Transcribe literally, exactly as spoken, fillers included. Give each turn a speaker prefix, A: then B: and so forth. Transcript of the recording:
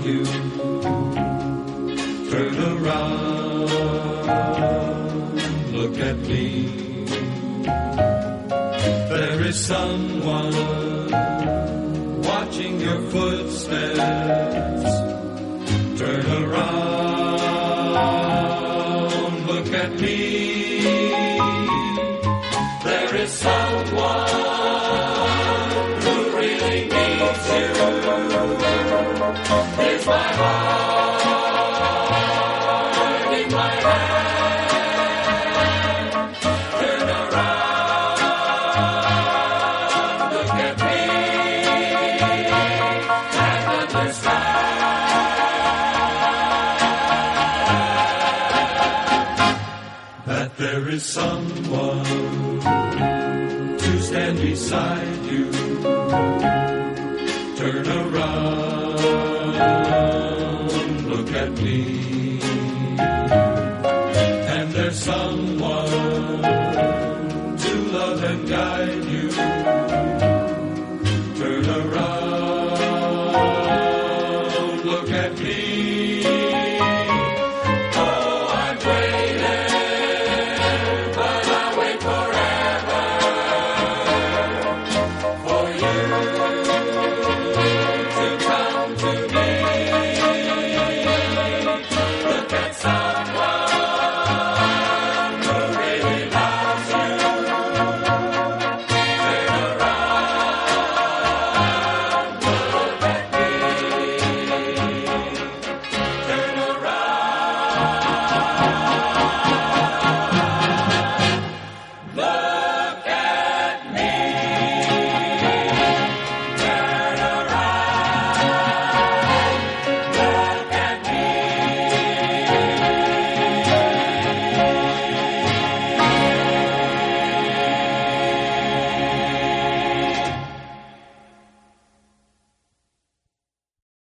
A: you. Turn around, look at me. There is someone watching your footsteps. Turn around, look at me. There is someone who really needs you. Here's my heart in my hand. Turn around, look at me, and understand that there is someone to stand beside you. Turn around, look at me, and there's someone to love and guide you. Turn around, look at me.